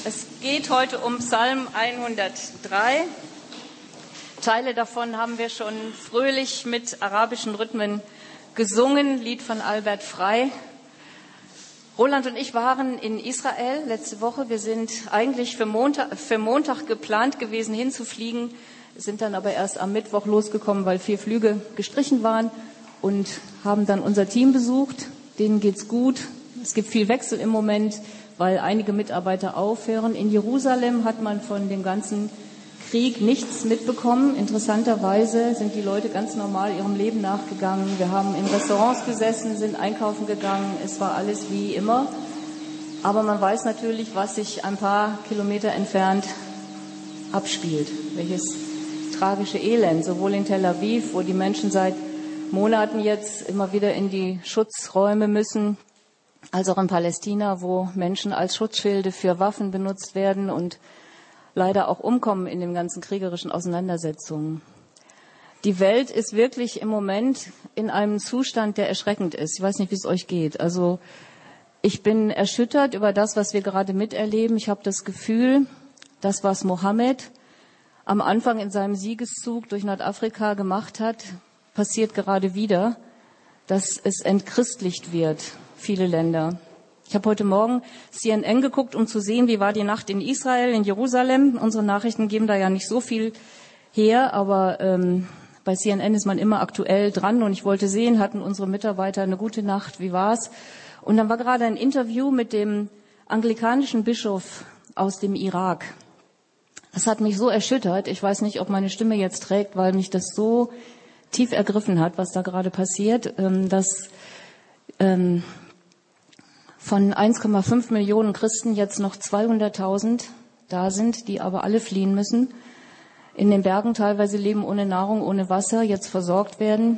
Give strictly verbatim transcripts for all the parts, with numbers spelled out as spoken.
Es geht heute um Psalm hundertdrei. Teile davon haben wir schon fröhlich mit arabischen Rhythmen gesungen. Lied von Albert Frei. Roland und ich waren in Israel letzte Woche. Wir sind eigentlich für Montag, für Montag geplant gewesen, hinzufliegen, sind dann aber erst am Mittwoch losgekommen, weil vier Flüge gestrichen waren und haben dann unser Team besucht. Denen geht's gut. Es gibt viel Wechsel im Moment, weil einige Mitarbeiter aufhören. In Jerusalem hat man von dem ganzen Krieg nichts mitbekommen. Interessanterweise sind die Leute ganz normal ihrem Leben nachgegangen. Wir haben in Restaurants gesessen, sind einkaufen gegangen. Es war alles wie immer. Aber man weiß natürlich, was sich ein paar Kilometer entfernt abspielt. Welches tragische Elend, sowohl in Tel Aviv, wo die Menschen seit Monaten jetzt immer wieder in die Schutzräume müssen, als auch in Palästina, wo Menschen als Schutzschilde für Waffen benutzt werden und leider auch umkommen in den ganzen kriegerischen Auseinandersetzungen. Die Welt ist wirklich im Moment in einem Zustand, der erschreckend ist. Ich weiß nicht, wie es euch geht. Also ich bin erschüttert über das, was wir gerade miterleben. Ich habe das Gefühl, das, was Mohammed am Anfang in seinem Siegeszug durch Nordafrika gemacht hat, passiert gerade wieder, dass es entchristlicht wird, viele Länder. Ich habe heute Morgen C N N geguckt, um zu sehen, wie war die Nacht in Israel, in Jerusalem. Unsere Nachrichten geben da ja nicht so viel her, aber ähm, bei C N N ist man immer aktuell dran. Und ich wollte sehen, hatten unsere Mitarbeiter eine gute Nacht, wie war's? Und dann war gerade ein Interview mit dem anglikanischen Bischof aus dem Irak. Das hat mich so erschüttert. Ich weiß nicht, ob meine Stimme jetzt trägt, weil mich das so tief ergriffen hat, was da gerade passiert, ähm, dass ähm, von eins Komma fünf Millionen Christen jetzt noch zweihunderttausend da sind, die aber alle fliehen müssen, in den Bergen teilweise leben ohne Nahrung, ohne Wasser, jetzt versorgt werden.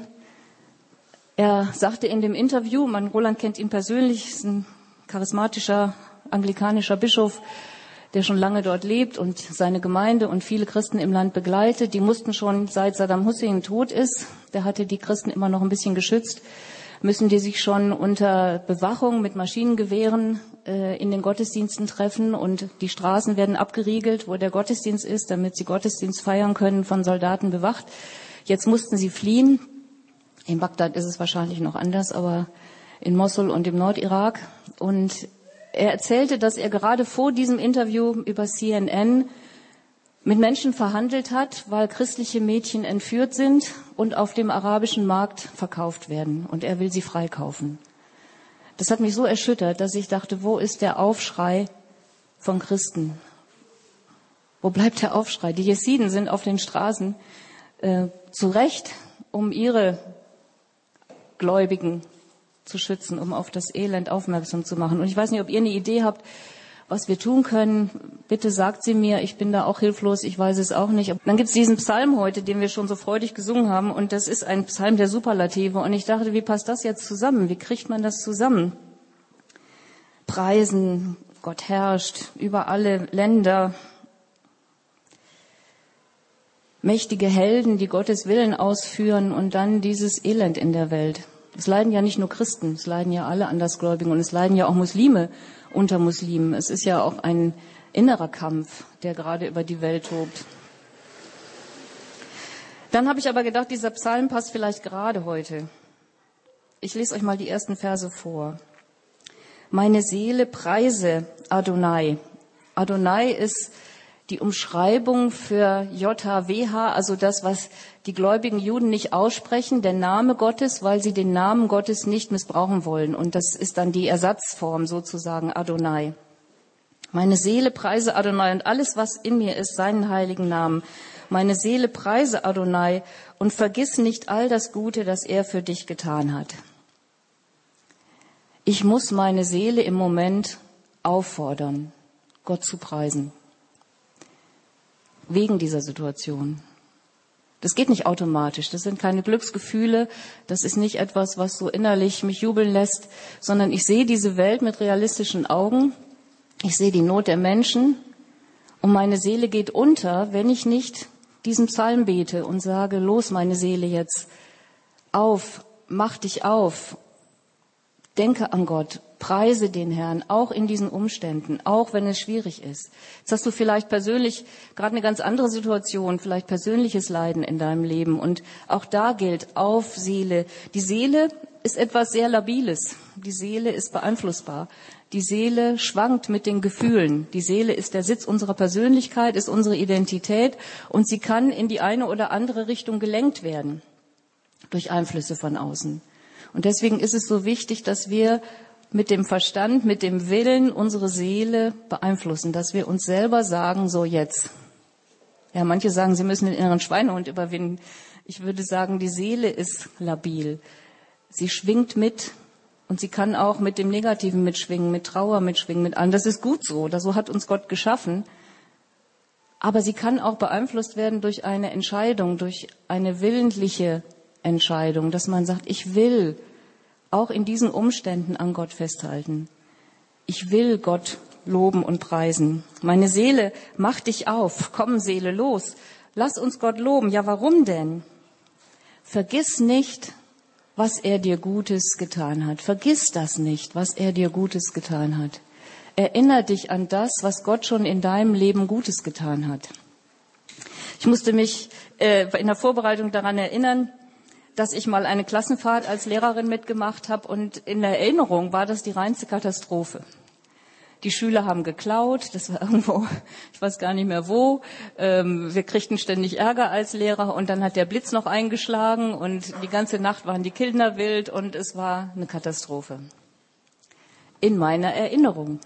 Er sagte in dem Interview, man, Roland kennt ihn persönlich, ist ein charismatischer anglikanischer Bischof, der schon lange dort lebt und seine Gemeinde und viele Christen im Land begleitet. Die mussten schon, seit Saddam Hussein tot ist, der hatte die Christen immer noch ein bisschen geschützt, müssen die sich schon unter Bewachung mit Maschinengewehren äh, in den Gottesdiensten treffen und die Straßen werden abgeriegelt, wo der Gottesdienst ist, damit sie Gottesdienst feiern können, von Soldaten bewacht. Jetzt mussten sie fliehen. In Bagdad ist es wahrscheinlich noch anders, aber in Mosul und im Nordirak. Und er erzählte, dass er gerade vor diesem Interview über C N N mit Menschen verhandelt hat, weil christliche Mädchen entführt sind und auf dem arabischen Markt verkauft werden. Und er will sie freikaufen. Das hat mich so erschüttert, dass ich dachte, wo ist der Aufschrei von Christen? Wo bleibt der Aufschrei? Die Jesiden sind auf den Straßen äh, zu Recht, um ihre Gläubigen zu schützen, um auf das Elend aufmerksam zu machen. Und ich weiß nicht, ob ihr eine Idee habt, was wir tun können. Bitte sagt sie mir, ich bin da auch hilflos, ich weiß es auch nicht. Dann gibt es diesen Psalm heute, den wir schon so freudig gesungen haben, und das ist ein Psalm der Superlative. Und ich dachte, wie passt das jetzt zusammen? Wie kriegt man das zusammen? Preisen, Gott herrscht über alle Länder. Mächtige Helden, die Gottes Willen ausführen, und dann dieses Elend in der Welt. Es leiden ja nicht nur Christen, es leiden ja alle Andersgläubigen und es leiden ja auch Muslime unter Muslimen. Es ist ja auch ein innerer Kampf, der gerade über die Welt tobt. Dann habe ich aber gedacht, dieser Psalm passt vielleicht gerade heute. Ich lese euch mal die ersten Verse vor. Meine Seele preise Adonai. Adonai ist die Umschreibung für J H W H, also das, was die gläubigen Juden nicht aussprechen, der Name Gottes, weil sie den Namen Gottes nicht missbrauchen wollen. Und das ist dann die Ersatzform sozusagen, Adonai. Meine Seele preise Adonai und alles, was in mir ist, seinen heiligen Namen. Meine Seele preise Adonai und vergiss nicht all das Gute, das er für dich getan hat. Ich muss meine Seele im Moment auffordern, Gott zu preisen. Wegen dieser Situation. Das geht nicht automatisch. Das sind keine Glücksgefühle. Das ist nicht etwas, was so innerlich mich jubeln lässt, sondern ich sehe diese Welt mit realistischen Augen. Ich sehe die Not der Menschen und meine Seele geht unter, wenn ich nicht diesen Psalm bete und sage, los meine Seele jetzt, auf, mach dich auf, denke an Gott Preise den Herrn, auch in diesen Umständen, auch wenn es schwierig ist. Jetzt hast du vielleicht persönlich gerade eine ganz andere Situation, vielleicht persönliches Leiden in deinem Leben. Und auch da gilt auf Seele. Die Seele ist etwas sehr Labiles. Die Seele ist beeinflussbar. Die Seele schwankt mit den Gefühlen. Die Seele ist der Sitz unserer Persönlichkeit, ist unsere Identität und sie kann in die eine oder andere Richtung gelenkt werden durch Einflüsse von außen. Und deswegen ist es so wichtig, dass wir mit dem Verstand, mit dem Willen unsere Seele beeinflussen, dass wir uns selber sagen, so jetzt. Ja, manche sagen, sie müssen den inneren Schweinehund überwinden. Ich würde sagen, die Seele ist labil. Sie schwingt mit und sie kann auch mit dem Negativen mitschwingen, mit Trauer mitschwingen, mit allem. Das ist gut so, so hat uns Gott geschaffen. Aber sie kann auch beeinflusst werden durch eine Entscheidung, durch eine willentliche Entscheidung, dass man sagt, ich will auch in diesen Umständen an Gott festhalten. Ich will Gott loben und preisen. Meine Seele, mach dich auf. Komm, Seele, los. Lass uns Gott loben. Ja, warum denn? Vergiss nicht, was er dir Gutes getan hat. Vergiss das nicht, was er dir Gutes getan hat. Erinner dich an das, was Gott schon in deinem Leben Gutes getan hat. Ich musste mich äh, in der Vorbereitung daran erinnern, dass ich mal eine Klassenfahrt als Lehrerin mitgemacht habe und in der Erinnerung war das die reinste Katastrophe. Die Schüler haben geklaut, das war irgendwo, ich weiß gar nicht mehr wo. Ähm, wir kriegten ständig Ärger als Lehrer und dann hat der Blitz noch eingeschlagen und die ganze Nacht waren die Kinder wild und es war eine Katastrophe. In meiner Erinnerung.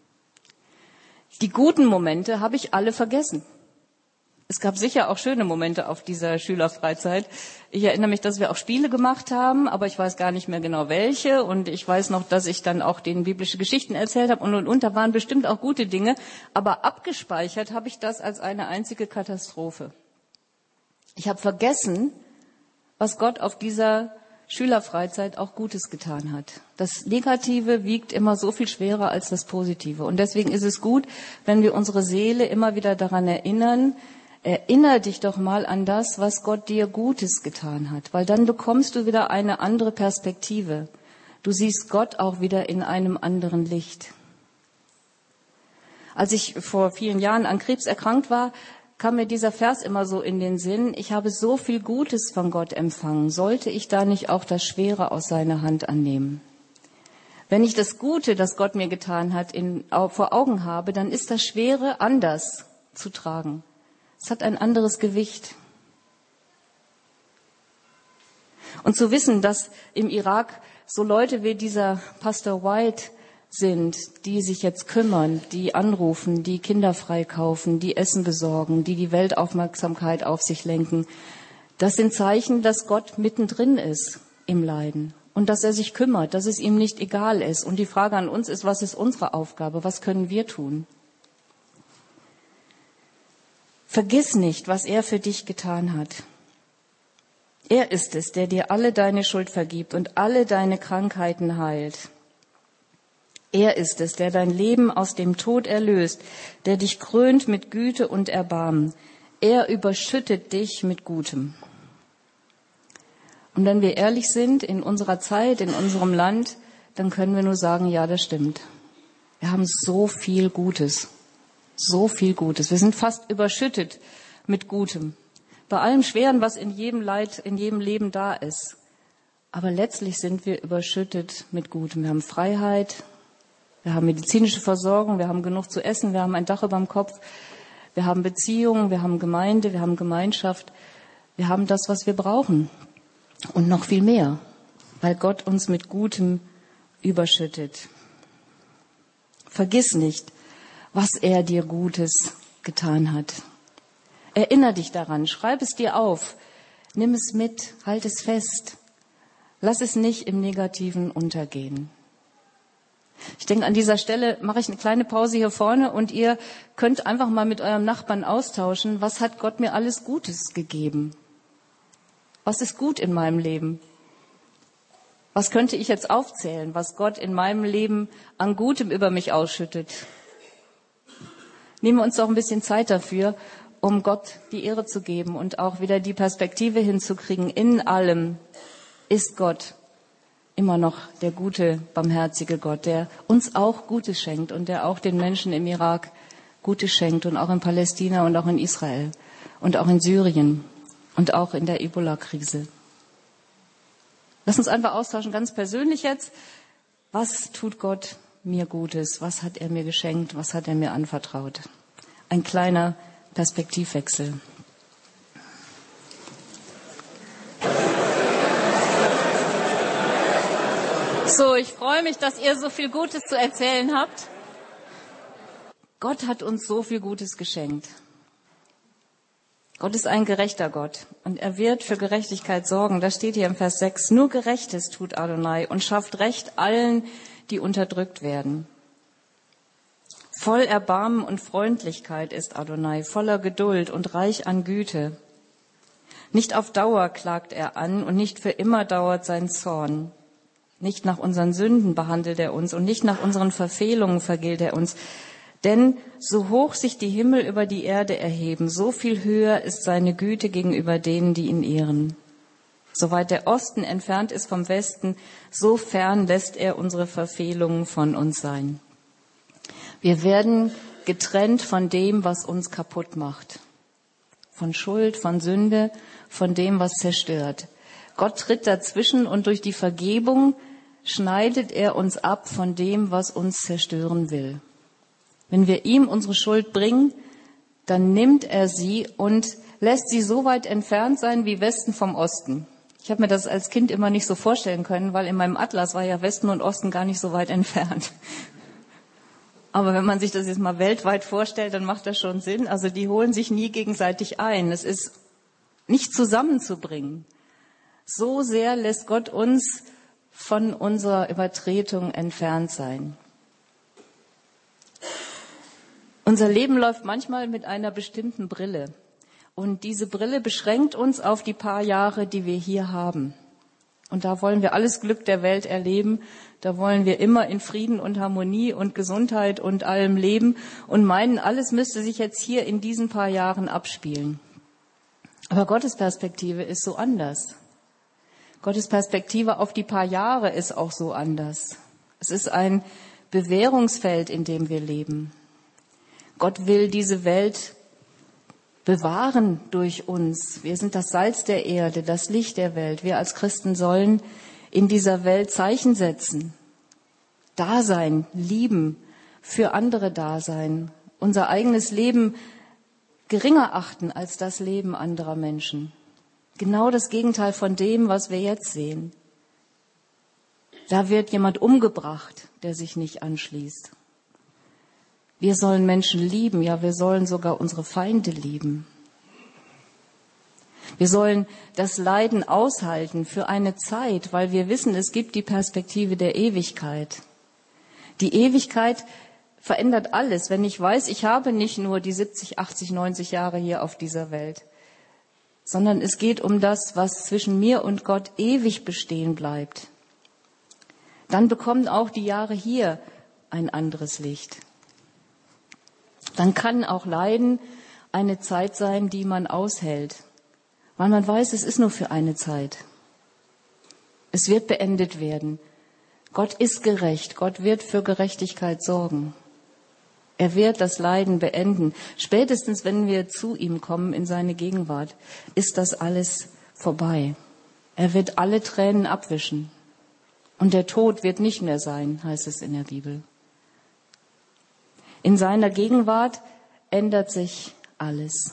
Die guten Momente habe ich alle vergessen. Es gab sicher auch schöne Momente auf dieser Schülerfreizeit. Ich erinnere mich, dass wir auch Spiele gemacht haben, aber ich weiß gar nicht mehr genau welche. Und ich weiß noch, dass ich dann auch denen biblische Geschichten erzählt habe und und und. Da waren bestimmt auch gute Dinge. Aber abgespeichert habe ich das als eine einzige Katastrophe. Ich habe vergessen, was Gott auf dieser Schülerfreizeit auch Gutes getan hat. Das Negative wiegt immer so viel schwerer als das Positive. Und deswegen ist es gut, wenn wir unsere Seele immer wieder daran erinnern, erinnere dich doch mal an das, was Gott dir Gutes getan hat, weil dann bekommst du wieder eine andere Perspektive. Du siehst Gott auch wieder in einem anderen Licht. Als ich vor vielen Jahren an Krebs erkrankt war, kam mir dieser Vers immer so in den Sinn, ich habe so viel Gutes von Gott empfangen, sollte ich da nicht auch das Schwere aus seiner Hand annehmen? Wenn ich das Gute, das Gott mir getan hat, in, vor Augen habe, dann ist das Schwere anders zu tragen. Es hat ein anderes Gewicht. Und zu wissen, dass im Irak so Leute wie dieser Pastor White sind, die sich jetzt kümmern, die anrufen, die Kinder freikaufen, die Essen besorgen, die die Weltaufmerksamkeit auf sich lenken, das sind Zeichen, dass Gott mittendrin ist im Leiden und dass er sich kümmert, dass es ihm nicht egal ist. Und die Frage an uns ist, was ist unsere Aufgabe? Was können wir tun? Vergiss nicht, was er für dich getan hat. Er ist es, der dir alle deine Schuld vergibt und alle deine Krankheiten heilt. Er ist es, der dein Leben aus dem Tod erlöst, der dich krönt mit Güte und Erbarmen. Er überschüttet dich mit Gutem. Und wenn wir ehrlich sind, in unserer Zeit, in unserem Land, dann können wir nur sagen, ja, das stimmt. Wir haben so viel Gutes. So viel Gutes. Wir sind fast überschüttet mit Gutem. Bei allem Schweren, was in jedem Leid, in jedem Leben da ist. Aber letztlich sind wir überschüttet mit Gutem. Wir haben Freiheit, wir haben medizinische Versorgung, wir haben genug zu essen, wir haben ein Dach über dem Kopf, wir haben Beziehungen, wir haben Gemeinde, wir haben Gemeinschaft. Wir haben das, was wir brauchen. Und noch viel mehr, weil Gott uns mit Gutem überschüttet. Vergiss nicht, was er dir Gutes getan hat. Erinner dich daran, schreib es dir auf, nimm es mit, halt es fest. Lass es nicht im Negativen untergehen. Ich denke, an dieser Stelle mache ich eine kleine Pause hier vorne und ihr könnt einfach mal mit eurem Nachbarn austauschen, was hat Gott mir alles Gutes gegeben? Was ist gut in meinem Leben? Was könnte ich jetzt aufzählen, was Gott in meinem Leben an Gutem über mich ausschüttet? Nehmen wir uns doch ein bisschen Zeit dafür, um Gott die Ehre zu geben und auch wieder die Perspektive hinzukriegen. In allem ist Gott immer noch der gute, barmherzige Gott, der uns auch Gutes schenkt und der auch den Menschen im Irak Gutes schenkt und auch in Palästina und auch in Israel und auch in Syrien und auch in der Ebola-Krise. Lass uns einfach austauschen, ganz persönlich jetzt. Was tut Gott mir Gutes? Was hat er mir geschenkt? Was hat er mir anvertraut? Ein kleiner Perspektivwechsel. So, ich freue mich, dass ihr so viel Gutes zu erzählen habt. Gott hat uns so viel Gutes geschenkt. Gott ist ein gerechter Gott und er wird für Gerechtigkeit sorgen. Das steht hier im Vers sechs. Nur Gerechtes tut Adonai und schafft Recht allen, die unterdrückt werden. Voll Erbarmen und Freundlichkeit ist Adonai, voller Geduld und reich an Güte. Nicht auf Dauer klagt er an und nicht für immer dauert sein Zorn. Nicht nach unseren Sünden behandelt er uns und nicht nach unseren Verfehlungen vergilt er uns. Denn so hoch sich die Himmel über die Erde erheben, so viel höher ist seine Güte gegenüber denen, die ihn ehren. Soweit der Osten entfernt ist vom Westen, so fern lässt er unsere Verfehlungen von uns sein. Wir werden getrennt von dem, was uns kaputt macht. Von Schuld, von Sünde, von dem, was zerstört. Gott tritt dazwischen und durch die Vergebung schneidet er uns ab von dem, was uns zerstören will. Wenn wir ihm unsere Schuld bringen, dann nimmt er sie und lässt sie so weit entfernt sein wie Westen vom Osten. Ich habe mir das als Kind immer nicht so vorstellen können, weil in meinem Atlas war ja Westen und Osten gar nicht so weit entfernt. Aber wenn man sich das jetzt mal weltweit vorstellt, dann macht das schon Sinn. Also die holen sich nie gegenseitig ein. Es ist nicht zusammenzubringen. So sehr lässt Gott uns von unserer Übertretung entfernt sein. Unser Leben läuft manchmal mit einer bestimmten Brille. Und diese Brille beschränkt uns auf die paar Jahre, die wir hier haben. Und da wollen wir alles Glück der Welt erleben. Da wollen wir immer in Frieden und Harmonie und Gesundheit und allem leben und meinen, alles müsste sich jetzt hier in diesen paar Jahren abspielen. Aber Gottes Perspektive ist so anders. Gottes Perspektive auf die paar Jahre ist auch so anders. Es ist ein Bewährungsfeld, in dem wir leben. Gott will diese Welt bewahren durch uns. Wir sind das Salz der Erde, das Licht der Welt. Wir als Christen sollen in dieser Welt Zeichen setzen, da sein, lieben, für andere da sein, unser eigenes Leben geringer achten als das Leben anderer Menschen. Genau das Gegenteil von dem, was wir jetzt sehen. Da wird jemand umgebracht, der sich nicht anschließt. Wir sollen Menschen lieben, ja, wir sollen sogar unsere Feinde lieben. Wir sollen das Leiden aushalten für eine Zeit, weil wir wissen, es gibt die Perspektive der Ewigkeit. Die Ewigkeit verändert alles. Wenn ich weiß, ich habe nicht nur die siebzig, achtzig, neunzig Jahre hier auf dieser Welt, sondern es geht um das, was zwischen mir und Gott ewig bestehen bleibt. Dann bekommen auch die Jahre hier ein anderes Licht. Dann kann auch Leiden eine Zeit sein, die man aushält, weil man weiß, es ist nur für eine Zeit. Es wird beendet werden. Gott ist gerecht. Gott wird für Gerechtigkeit sorgen. Er wird das Leiden beenden. Spätestens, wenn wir zu ihm kommen in seine Gegenwart, ist das alles vorbei. Er wird alle Tränen abwischen. Und der Tod wird nicht mehr sein, heißt es in der Bibel. In seiner Gegenwart ändert sich alles.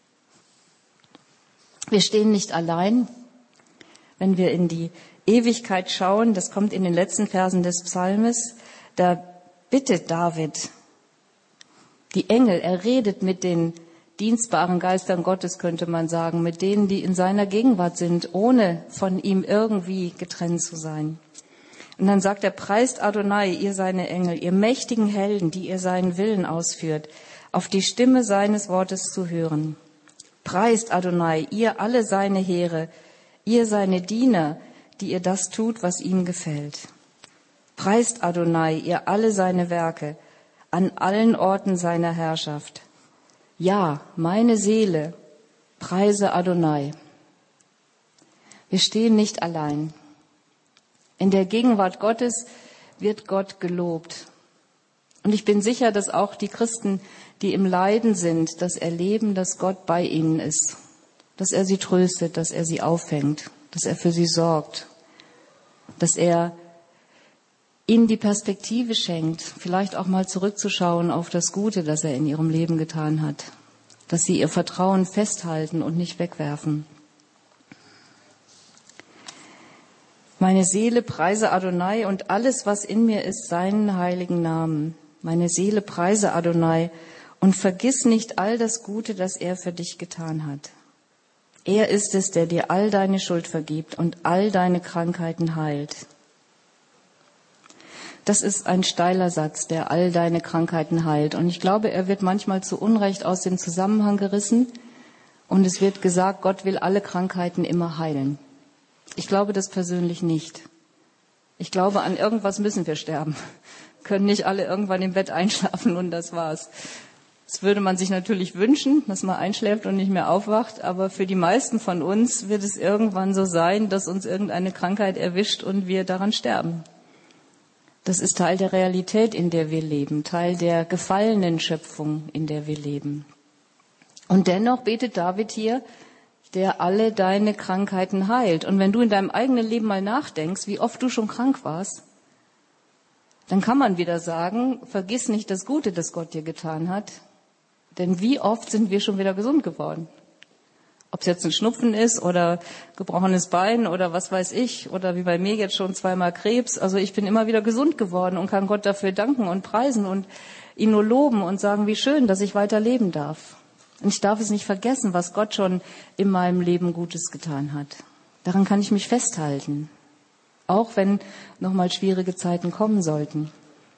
Wir stehen nicht allein, wenn wir in die Ewigkeit schauen. Das kommt in den letzten Versen des Psalmes. Da bittet David die Engel, er redet mit den dienstbaren Geistern Gottes, könnte man sagen, mit denen, die in seiner Gegenwart sind, ohne von ihm irgendwie getrennt zu sein. Und dann sagt er, preist Adonai, ihr seine Engel, ihr mächtigen Helden, die ihr seinen Willen ausführt, auf die Stimme seines Wortes zu hören. Preist Adonai, ihr alle seine Heere, ihr seine Diener, die ihr das tut, was ihm gefällt. Preist Adonai, ihr alle seine Werke, an allen Orten seiner Herrschaft. Ja, meine Seele, preise Adonai. Wir stehen nicht allein. In der Gegenwart Gottes wird Gott gelobt. Und ich bin sicher, dass auch die Christen, die im Leiden sind, das erleben, dass Gott bei ihnen ist, dass er sie tröstet, dass er sie auffängt, dass er für sie sorgt, dass er ihnen die Perspektive schenkt, vielleicht auch mal zurückzuschauen auf das Gute, das er in ihrem Leben getan hat, dass sie ihr Vertrauen festhalten und nicht wegwerfen. Meine Seele preise Adonai und alles, was in mir ist, seinen heiligen Namen. Meine Seele preise Adonai und vergiss nicht all das Gute, das er für dich getan hat. Er ist es, der dir all deine Schuld vergibt und all deine Krankheiten heilt. Das ist ein steiler Satz, der all deine Krankheiten heilt. Und ich glaube, er wird manchmal zu Unrecht aus dem Zusammenhang gerissen. Und es wird gesagt, Gott will alle Krankheiten immer heilen. Ich glaube das persönlich nicht. Ich glaube, an irgendwas müssen wir sterben. Können nicht alle irgendwann im Bett einschlafen und das war's. Das würde man sich natürlich wünschen, dass man einschläft und nicht mehr aufwacht. Aber für die meisten von uns wird es irgendwann so sein, dass uns irgendeine Krankheit erwischt und wir daran sterben. Das ist Teil der Realität, in der wir leben, Teil der gefallenen Schöpfung, in der wir leben. Und dennoch betet David hier, der alle deine Krankheiten heilt. Und wenn du in deinem eigenen Leben mal nachdenkst, wie oft du schon krank warst, dann kann man wieder sagen, vergiss nicht das Gute, das Gott dir getan hat. Denn wie oft sind wir schon wieder gesund geworden? Ob es jetzt ein Schnupfen ist oder gebrochenes Bein oder was weiß ich, oder wie bei mir jetzt schon zweimal Krebs. Also ich bin immer wieder gesund geworden und kann Gott dafür danken und preisen und ihn nur loben und sagen, wie schön, dass ich weiter leben darf. Und ich darf es nicht vergessen, was Gott schon in meinem Leben Gutes getan hat. Daran kann ich mich festhalten. Auch wenn nochmal schwierige Zeiten kommen sollten.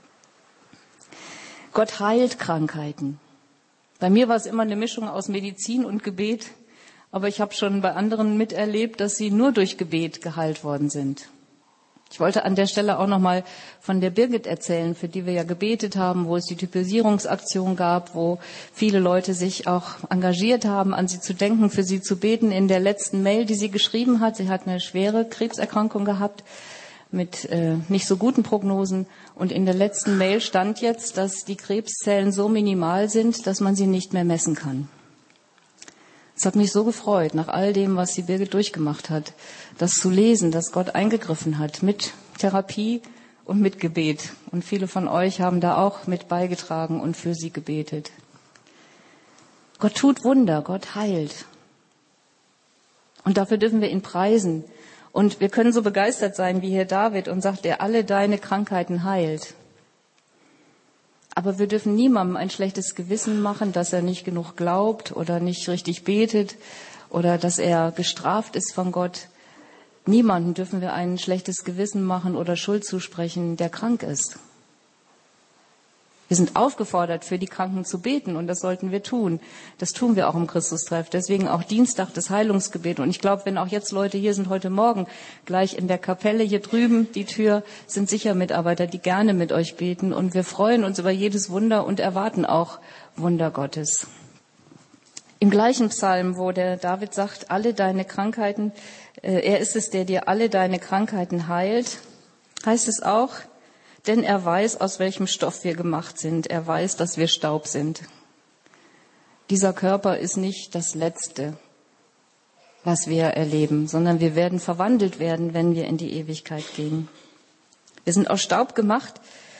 Gott heilt Krankheiten. Bei mir war es immer eine Mischung aus Medizin und Gebet. Aber ich habe schon bei anderen miterlebt, dass sie nur durch Gebet geheilt worden sind. Ich wollte an der Stelle auch nochmal von der Birgit erzählen, für die wir ja gebetet haben, wo es die Typisierungsaktion gab, wo viele Leute sich auch engagiert haben, an sie zu denken, für sie zu beten. In der letzten Mail, die sie geschrieben hat, sie hat eine schwere Krebserkrankung gehabt mit äh, nicht so guten Prognosen. Und in der letzten Mail stand jetzt, dass die Krebszellen so minimal sind, dass man sie nicht mehr messen kann. Es hat mich so gefreut, nach all dem, was die Birgit durchgemacht hat, das zu lesen, dass Gott eingegriffen hat mit Therapie und mit Gebet. Und viele von euch haben da auch mit beigetragen und für sie gebetet. Gott tut Wunder, Gott heilt. Und dafür dürfen wir ihn preisen. Und wir können so begeistert sein wie hier David und sagt, der alle deine Krankheiten heilt. Aber wir dürfen niemandem ein schlechtes Gewissen machen, dass er nicht genug glaubt oder nicht richtig betet oder dass er gestraft ist von Gott. Niemandem dürfen wir ein schlechtes Gewissen machen oder Schuld zusprechen, der krank ist. Wir sind aufgefordert, für die Kranken zu beten und das sollten wir tun. Das tun wir auch im Christustreff. Deswegen auch Dienstag das Heilungsgebet. Und ich glaube, wenn auch jetzt Leute hier sind heute Morgen, gleich in der Kapelle hier drüben, die Tür, sind sicher Mitarbeiter, die gerne mit euch beten. Und wir freuen uns über jedes Wunder und erwarten auch Wunder Gottes. Im gleichen Psalm, wo der David sagt, alle deine Krankheiten, äh, er ist es, der dir alle deine Krankheiten heilt, heißt es auch, denn er weiß, aus welchem Stoff wir gemacht sind. Er weiß, dass wir Staub sind. Dieser Körper ist nicht das Letzte, was wir erleben, sondern wir werden verwandelt werden, wenn wir in die Ewigkeit gehen. Wir sind aus Staub gemacht.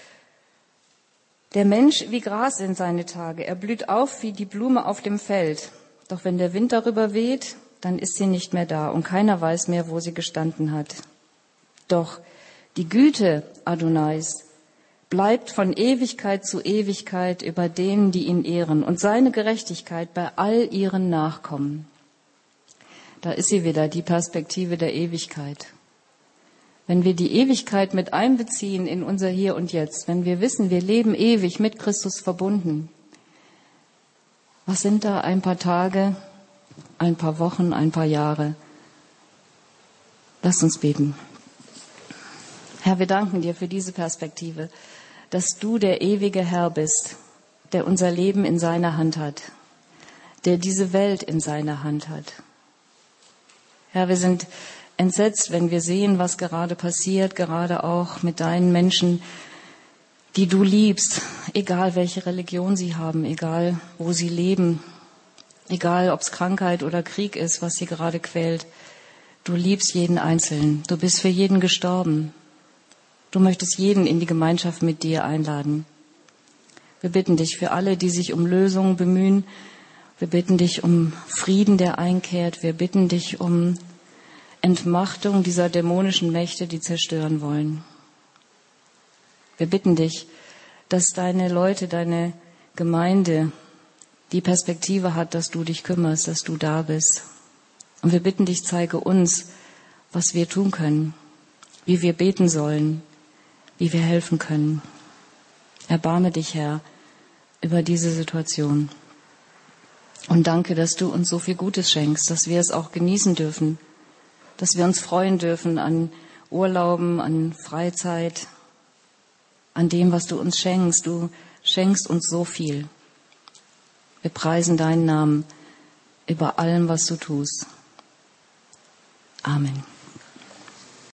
Der Mensch wie Gras sind seine Tage. Er blüht auf wie die Blume auf dem Feld. Doch wenn der Wind darüber weht, dann ist sie nicht mehr da und keiner weiß mehr, wo sie gestanden hat. Doch die Güte Adonais bleibt von Ewigkeit zu Ewigkeit über denen, die ihn ehren, und seine Gerechtigkeit bei all ihren Nachkommen. Da ist sie wieder, die Perspektive der Ewigkeit. Wenn wir die Ewigkeit mit einbeziehen in unser Hier und Jetzt, wenn wir wissen, wir leben ewig mit Christus verbunden, was sind da ein paar Tage, ein paar Wochen, ein paar Jahre? Lasst uns beten. Herr, wir danken dir für diese Perspektive, dass du der ewige Herr bist, der unser Leben in seiner Hand hat, der diese Welt in seiner Hand hat. Herr, wir sind entsetzt, wenn wir sehen, was gerade passiert, gerade auch mit deinen Menschen, die du liebst, egal welche Religion sie haben, egal wo sie leben, egal ob es Krankheit oder Krieg ist, was sie gerade quält. Du liebst jeden Einzelnen. Du bist für jeden gestorben. Du möchtest jeden in die Gemeinschaft mit dir einladen. Wir bitten dich für alle, die sich um Lösungen bemühen. Wir bitten dich um Frieden, der einkehrt. Wir bitten dich um Entmachtung dieser dämonischen Mächte, die zerstören wollen. Wir bitten dich, dass deine Leute, deine Gemeinde die Perspektive hat, dass du dich kümmerst, dass du da bist. Und wir bitten dich, zeige uns, was wir tun können, wie wir beten sollen, wie wir helfen können. Erbarme dich, Herr, über diese Situation. Und danke, dass du uns so viel Gutes schenkst, dass wir es auch genießen dürfen, dass wir uns freuen dürfen an Urlauben, an Freizeit, an dem, was du uns schenkst. Du schenkst uns so viel. Wir preisen deinen Namen über allem, was du tust. Amen.